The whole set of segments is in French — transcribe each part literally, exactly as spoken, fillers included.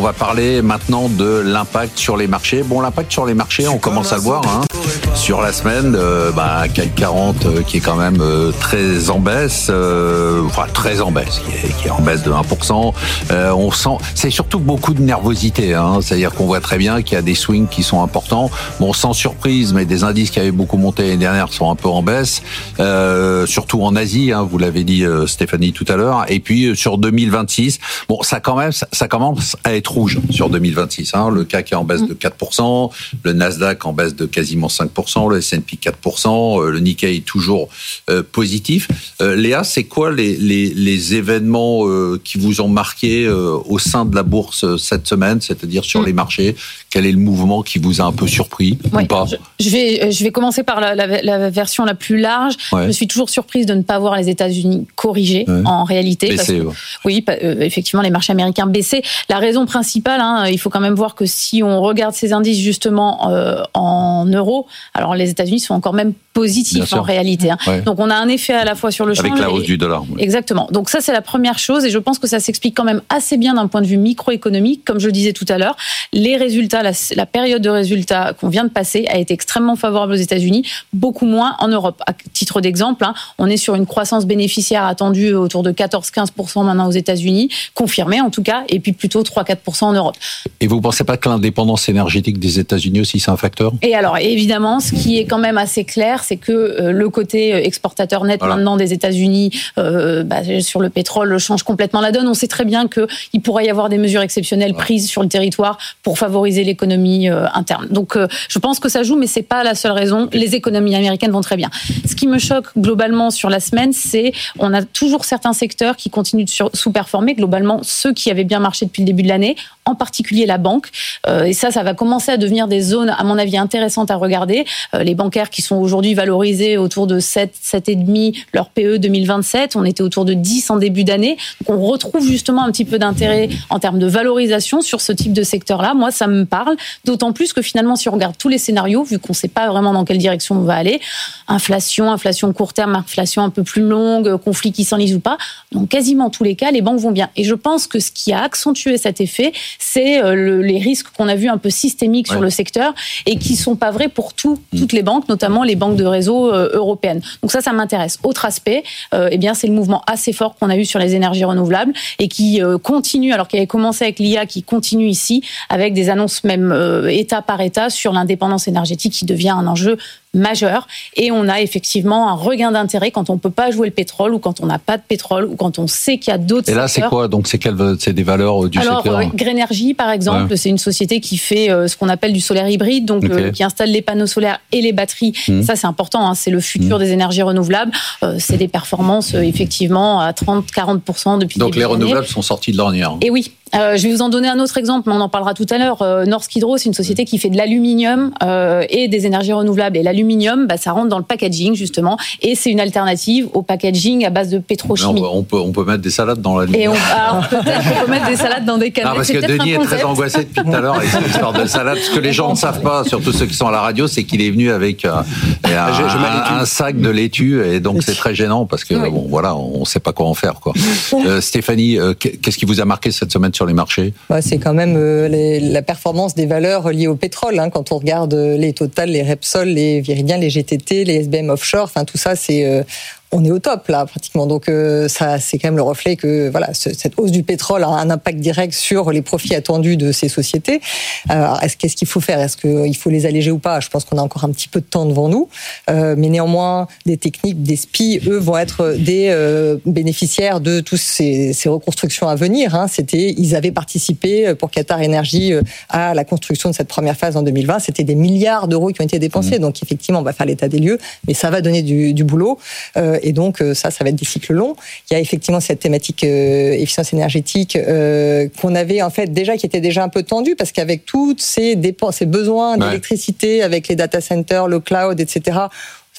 va parler maintenant de l'impact sur les marchés. Bon, l'impact sur les marchés, on commence à le voir. Hein. Sur la semaine, euh, bah, C A C quarante euh, qui est quand même euh, très en baisse, euh, enfin très en baisse, qui est, qui est en baisse de un pour cent. Euh, on sent, c'est surtout beaucoup de nervosité. Hein. C'est-à-dire qu'on voit très bien qu'il y a des swings qui sont importants. Bon, sans surprise, mais des indices qui avaient beaucoup monté l'année dernière sont un peu en baisse, euh, surtout en Asie. Hein, vous l'avez dit, euh, Stéphanie, tout à l'heure. Et puis euh, sur deux mille vingt-six, bon, ça quand même, ça, ça commence à être rouge sur deux mille vingt-six. Hein. Le C A C est en baisse de quatre pour cent, le Nasdaq en baisse de quasiment cinq pour cent, le S and P quatre pour cent, le Nikkei toujours euh, positif. Euh, Léa, c'est quoi les, les, les événements euh, qui vous ont marqué euh, au sein de la bourse euh, cette semaine, c'est-à-dire sur mmh. les marchés? Quel est le mouvement qui vous a un peu surpris ouais, ou pas? je, je, vais, je vais commencer par la, la, la version la plus large. Ouais. Je suis toujours surprise de ne pas voir les États-Unis corriger ouais. en réalité. Baisser, parce que, ouais. Oui, euh, effectivement, les marchés américains baissaient. La raison principale, hein, il faut quand même voir que si on regarde ces indices justement euh, en euros, alors les États-Unis sont encore même positifs en réalité. Hein. Ouais. Donc on a un effet à la fois sur le change. Avec la hausse et... du dollar. Ouais. Exactement. Donc ça c'est la première chose et je pense que ça s'explique quand même assez bien d'un point de vue microéconomique. Comme je le disais tout à l'heure, les résultats, la, la période de résultats qu'on vient de passer a été extrêmement favorable aux États-Unis, beaucoup moins en Europe. À titre d'exemple, hein, on est sur une croissance bénéficiaire attendue autour de quatorze à quinze pour cent maintenant aux États-Unis, confirmée en tout cas, et puis plutôt trois à quatre pour cent en Europe. Et vous ne pensez pas que l'indépendance énergétique des États-Unis aussi c'est un facteur? Et alors évidemment, ce qui est quand même assez clair, c'est que euh, le côté exportateur net voilà. maintenant des États-Unis euh, bah, sur le pétrole change complètement la donne. On sait très bien qu'il pourrait y avoir des mesures exceptionnelles ouais. prises sur le territoire pour favoriser l'économie euh, interne. Donc euh, je pense que ça joue, mais c'est pas la seule raison. Les économies américaines vont très bien. Ce qui me choque globalement sur la semaine, c'est on a toujours certains secteurs qui continuent de sur, sous-performer. Globalement, ceux qui avaient bien marché depuis le début de l'année, en particulier la banque. Euh, et ça, ça va commencer à devenir des zones, à mon avis, intéressantes à regarder. Euh, les bancaires qui sont aujourd'hui valorisés autour de sept, sept virgule cinq, leur P E deux mille vingt-sept, on était autour de dix en début d'année. Donc on retrouve justement un petit peu d'intérêt en termes de valorisation sur ce type de secteur-là. Moi, ça me parle, d'autant plus que finalement, si on regarde tous les scénarios, vu qu'on ne sait pas vraiment dans quelle direction on va aller, inflation, inflation court terme, inflation un peu plus longue, conflit qui s'enlise ou pas, dans quasiment tous les cas, les banques vont bien. Et je pense que ce qui a accentué cet effet, c'est le, les risques qu'on a vus un peu systémiques ouais. sur le secteur et qui ne sont pas vrais pour tout, toutes les banques, notamment les banques de réseau euh, européennes. Donc ça, ça m'intéresse. Autre aspect, euh, eh bien, c'est le mouvement assez fort qu'on a eu sur les énergies renouvelables et qui euh, continue, alors qu'il avait commencé avec l'I A, qui continue ici avec des annonces même euh, État par État sur l'indépendance énergétique qui devient un enjeu majeur. Et on a effectivement un regain d'intérêt quand on ne peut pas jouer le pétrole ou quand on n'a pas de pétrole ou quand on sait qu'il y a d'autres secteurs. Et là, secteurs. c'est quoi? Donc, c'est, quel, c'est des valeurs du Alors, secteur? Alors, Greenergy, par exemple, ouais. c'est une société qui fait euh, ce qu'on appelle du solaire hybride, donc okay. euh, qui installe les panneaux solaires et les batteries. Mmh. Ça, c'est important. Hein, c'est le futur mmh. des énergies renouvelables. Euh, c'est des performances, euh, effectivement, à trente à quarante pour cent depuis Donc, les renouvelables d'année. sont sortis de l'ornière. Et oui. Euh, je vais vous en donner un autre exemple, mais on en parlera tout à l'heure. Euh, Norsk Hydro, c'est une société qui fait de l'aluminium euh, et des énergies renouvelables. Et l'aluminium, bah, ça rentre dans le packaging, justement. Et c'est une alternative au packaging à base de pétrochimie. On, on, peut, on peut mettre des salades dans l'aluminium. Et on, alors, peut-être qu'on peut mettre des salades dans des canettes. Non, parce c'est que Denis est très angoissé depuis tout à l'heure avec cette histoire de salade. Ce que les gens ne savent pas, surtout ceux qui sont à la radio, c'est qu'il est venu avec euh, un, je, je un, un sac de laitue. Et donc, c'est très gênant parce que, oui. bon, voilà, on ne sait pas quoi en faire, quoi. Euh, Stéphanie, euh, qu'est-ce qui vous a marqué cette semaine sur les marchés? Ouais, c'est quand même euh, les, la performance des valeurs liées au pétrole. Hein, quand on regarde les Total, les Repsol, les Viridien, les G T T, les S B M Offshore, enfin tout ça, c'est euh, on est au top là pratiquement. Donc euh, ça, c'est quand même le reflet que voilà, ce, cette hausse du pétrole a un impact direct sur les profits attendus de ces sociétés. Alors, est-ce qu'est-ce qu'il faut faire? Est-ce qu'il faut les alléger ou pas? Je pense qu'on a encore un petit peu de temps devant nous, euh, mais néanmoins, des techniques, des S P I, eux, vont être des euh, bénéficiaires de toutes ces, ces reconstructions à venir. Hein. C'était, ils avaient participé pour Qatar Énergie à la construction de cette première phase en deux mille vingt. C'était des milliards d'euros qui ont été dépensés. Mmh. Donc effectivement, on va faire l'état des lieux, mais ça va donner du, du boulot. Euh, Et donc, ça, ça va être des cycles longs. Il y a effectivement cette thématique euh, efficience énergétique euh, qu'on avait, en fait, déjà, qui était déjà un peu tendue, parce qu'avec toutes ces dépenses, ces besoins ouais. d'électricité, avec les data centers, le cloud, et cetera,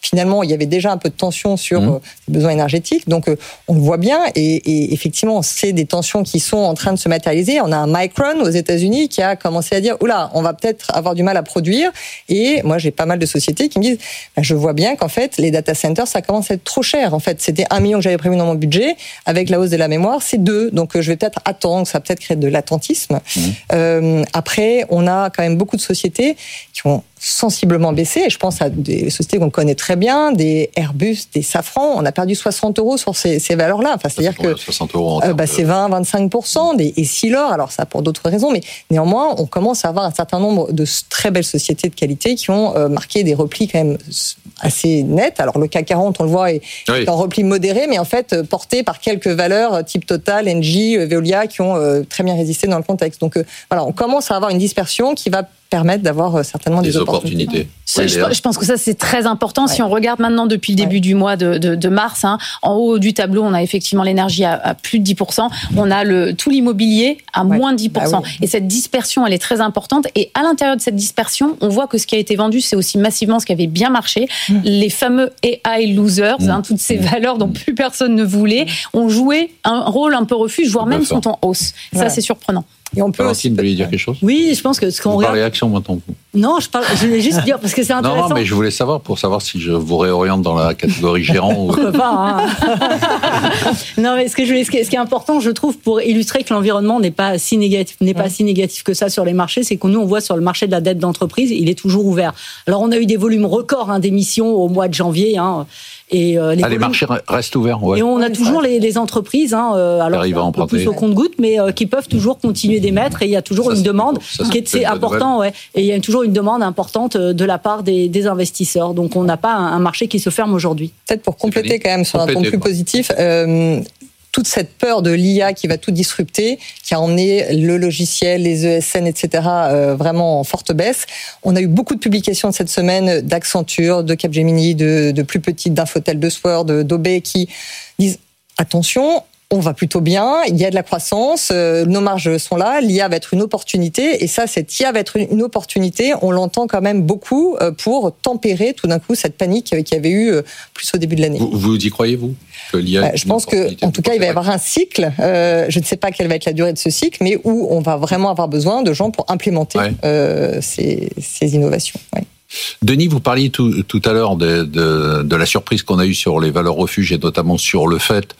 finalement, il y avait déjà un peu de tension sur mmh. euh, les besoins énergétiques. Donc, euh, on le voit bien. Et, et effectivement, c'est des tensions qui sont en train de se matérialiser. On a un Micron aux États-Unis qui a commencé à dire, oula, on va peut-être avoir du mal à produire. Et moi, j'ai pas mal de sociétés qui me disent, bah, je vois bien qu'en fait, les data centers, ça commence à être trop cher. En fait, c'était un million que j'avais prévu dans mon budget. Avec la hausse de la mémoire, c'est deux. Donc, je vais peut-être attendre. Ça va peut-être créer de l'attentisme. Mmh. Euh, après, on a quand même beaucoup de sociétés qui ont sensiblement baissé. Et je pense à des sociétés qu'on connaît très bien, des Airbus, des Safran. On a perdu soixante euros sur ces, ces valeurs-là. Enfin, c'est-à-dire que soixante euros en euh, bah, c'est vingt à vingt-cinq pour cent. Des, et Silor, alors ça pour d'autres raisons, mais néanmoins, on commence à avoir un certain nombre de très belles sociétés de qualité qui ont euh, marqué des replis quand même assez nets. Alors le C A C quarante, on le voit, est, oui. est en repli modéré, mais en fait porté par quelques valeurs type Total, Engie, Veolia, qui ont euh, très bien résisté dans le contexte. Donc euh, voilà, on commence à avoir une dispersion qui va permettre d'avoir certainement des, des opportunités. opportunités. Ça, je, je pense que ça, c'est très important. Ouais. Si on regarde maintenant depuis le début ouais. du mois de, de, de mars, hein, en haut du tableau, on a effectivement l'énergie à, à plus de dix pour cent. On a le, tout l'immobilier à ouais. moins de dix pour cent. Bah oui. Et cette dispersion, elle est très importante. Et à l'intérieur de cette dispersion, on voit que ce qui a été vendu, c'est aussi massivement ce qui avait bien marché. Mmh. Les fameux A I losers, mmh. hein, toutes ces valeurs dont plus personne ne voulait, ont joué un rôle un peu refuge, voire même sont en hausse. Ouais. Ça, c'est surprenant. Et on peut Valentine, aussi... vous voulez dire quelque chose ? Oui, je pense que ce qu'on vous regarde... réaction maintenant. Non, je, parle... je voulais juste dire, parce que c'est intéressant. Non, non, mais je voulais savoir, pour savoir si je vous réoriente dans la catégorie gérant. ou... Pourquoi pas, hein. Non, mais ce, que je voulais... ce qui est important, je trouve, pour illustrer que l'environnement n'est pas si négatif, n'est pas ouais. si négatif que ça sur les marchés, c'est que nous, on voit sur le marché de la dette d'entreprise, il est toujours ouvert. Alors, on a eu des volumes records hein, d'émissions au mois de janvier, hein. Et euh, les, ah, les marchés restent ouverts. Ouais. Et on a toujours les, les entreprises, hein, euh, alors un peu plus au compte-gouttes, mais euh, qui peuvent toujours continuer d'émettre. Et il y a toujours ça, une demande ça, qui est, c'est important, ouais. Et il y a toujours une demande importante de la part des, des investisseurs. Donc on n'a pas un, un marché qui se ferme aujourd'hui. Peut-être pour compléter quand même sur un ton plus quoi. positif. Euh, toute cette peur de l'I A qui va tout disrupter, qui a emmené le logiciel, les E S N, et cetera, euh, vraiment en forte baisse. On a eu beaucoup de publications cette semaine d'Accenture, de Capgemini, de, de plus petites, d'Infotel, de Sword, d'Aubé, qui disent attention, on va plutôt bien, il y a de la croissance, euh, nos marges sont là, l'I A va être une opportunité, et ça, cette I A va être une opportunité, on l'entend quand même beaucoup euh, pour tempérer tout d'un coup cette panique qu'il y avait eu euh, plus au début de l'année. Vous, vous y croyez, vous que l'I A euh, Je pense que, en tout cas, il va y avoir un cycle, euh, je ne sais pas quelle va être la durée de ce cycle, mais où on va vraiment avoir besoin de gens pour implémenter ouais. euh, ces, ces innovations. Ouais. Denis, vous parliez tout, tout à l'heure de, de, de la surprise qu'on a eue sur les valeurs refuges et notamment sur le fait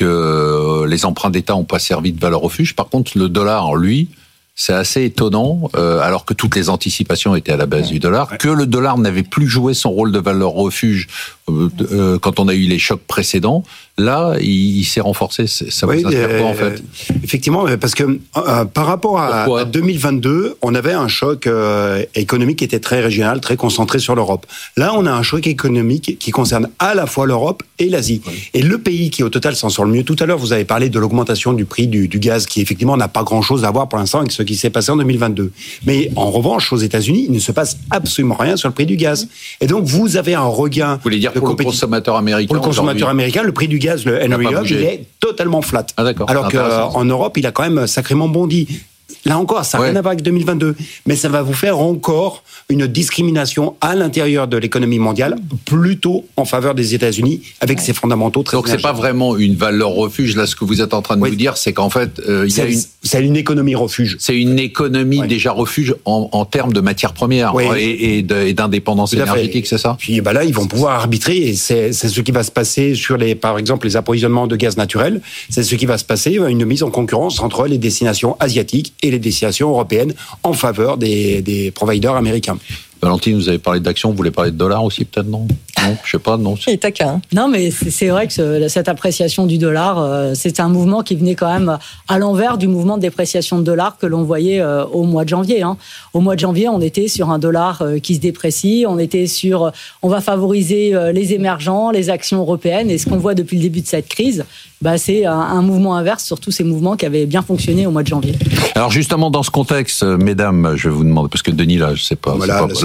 que les emprunts d'État n'ont pas servi de valeur refuge. Par contre, le dollar, lui, c'est assez étonnant, euh, alors que toutes les anticipations étaient à la baisse ouais. du dollar, ouais. que le dollar n'avait plus joué son rôle de valeur refuge euh, euh, quand on a eu les chocs précédents. Là, il, il s'est renforcé. Ça oui, vous inspire euh, quoi, en fait ? Effectivement, parce que euh, par rapport à, à deux mille vingt-deux, on avait un choc euh, économique qui était très régional, très concentré sur l'Europe. Là, on a un choc économique qui concerne à la fois l'Europe et l'Asie. Oui. Et le pays qui, au total, s'en sort le mieux, tout à l'heure, vous avez parlé de l'augmentation du prix du, du gaz, qui effectivement n'a pas grand-chose à voir pour l'instant avec ce qui s'est passé en deux mille vingt-deux. Mais en revanche, aux États-Unis, il ne se passe absolument rien sur le prix du gaz. Et donc, vous avez un regain. Vous voulez dire pour compétit- le consommateur américain Pour le consommateur américain, le prix du gaz, le Henry Hub, il est totalement flat. Ah, d'accord. Alors qu'en Europe, il a quand même sacrément bondi. Là encore, ça n'a ouais. rien à voir avec deux mille vingt-deux. Mais ça va vous faire encore une discrimination à l'intérieur de l'économie mondiale, plutôt en faveur des États-Unis, avec ses fondamentaux très. Donc c'est pas vraiment une valeur refuge. Là, ce que vous êtes en train de oui. nous dire, c'est qu'en fait, euh, il y a une. C'est une économie refuge. C'est une économie oui. déjà refuge en, en termes de matières premières oui. et, et, de, et d'indépendance énergétique, c'est ça ? Puis bah là, ils vont pouvoir arbitrer, et c'est, c'est ce qui va se passer sur les, par exemple, les approvisionnements de gaz naturel. C'est ce qui va se passer, une mise en concurrence entre les destinations asiatiques et les destinations européennes en faveur des, des providers américains. Valentine, vous avez parlé d'actions, vous voulez parler de dollars aussi peut-être, non ? Non, je sais pas, non. Il est taquin. Non, mais c'est, c'est vrai que ce, cette appréciation du dollar, euh, c'est un mouvement qui venait quand même à l'envers du mouvement de dépréciation de dollar que l'on voyait euh, au mois de janvier. Hein. Au mois de janvier, on était sur un dollar euh, qui se déprécie, on était sur, euh, on va favoriser euh, les émergents, les actions européennes, et ce qu'on voit depuis le début de cette crise, bah, c'est un, un mouvement inverse sur tous ces mouvements qui avaient bien fonctionné au mois de janvier. Alors justement, dans ce contexte, mesdames, je vais vous demander, parce que Denis, là, je sais pas, voilà, c'est pas, là,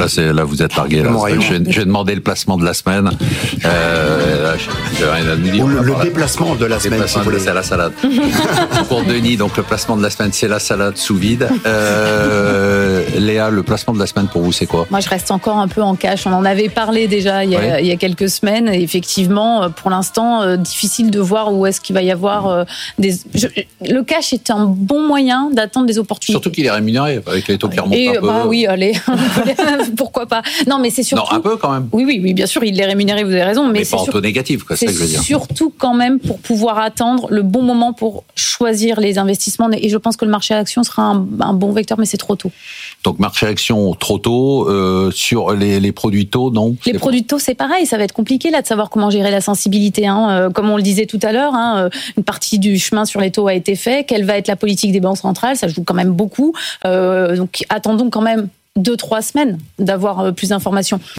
là, c'est, là, vous êtes largué. Là. J'ai, j'ai demandé le placement de la semaine. Euh, là, j'ai rien à nous dire. Le, le déplacement de la semaine, si vous voulez. C'est la salade. Pour Denis, donc le placement de la semaine, c'est la salade sous vide. Euh, Léa, le placement de la semaine pour vous, c'est quoi? Moi, je reste encore un peu en cash. On en avait parlé déjà il y a, oui. il y a quelques semaines. Et effectivement, pour l'instant, euh, difficile de voir où est-ce qu'il va y avoir euh, des. Je, le cash est un bon moyen d'attendre des opportunités. Surtout qu'il est rémunéré avec les taux qui remontent et, un peu. Bah oui, allez, pourquoi pas. Non, mais c'est surtout. Non, un peu quand même. Oui, oui, oui, bien sûr, il est rémunéré. Vous avez raison, mais, mais c'est pas en sur... taux négatif, quoi. C'est, c'est ça que je veux dire. Surtout quand même pour pouvoir attendre le bon moment pour choisir les investissements. Et je pense que le marché à l'action sera un, un bon vecteur, mais c'est trop tôt. Donc marché à l'action trop tôt, euh, sur les, les produits taux, non? Les produits taux, c'est pareil, ça va être compliqué là de savoir comment gérer la sensibilité. Hein. Euh, comme on le disait tout à l'heure, hein, une partie du chemin sur les taux a été fait. Quelle va être la politique des banques centrales? Ça joue quand même beaucoup. Euh, donc attendons quand même deux, trois semaines d'avoir plus d'informations.